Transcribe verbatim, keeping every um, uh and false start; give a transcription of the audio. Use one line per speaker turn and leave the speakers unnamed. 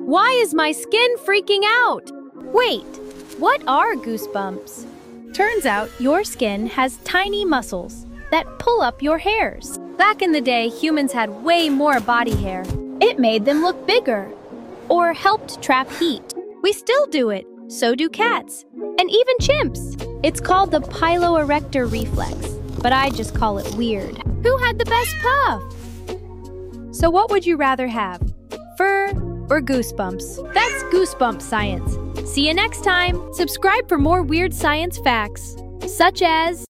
Why is my skin freaking out? Wait, what are goosebumps? Turns out your skin has tiny muscles that pull up your hairs. Back in the day, humans had way more body hair. It made them look bigger or helped trap heat. We still do it, so do cats, and even chimps. It's called the piloerector reflex, but I just call it weird. Who had the best puff? So what would you rather have, fur or goosebumps? That's Goosebump Science. See you next time. Subscribe for more weird science facts, such as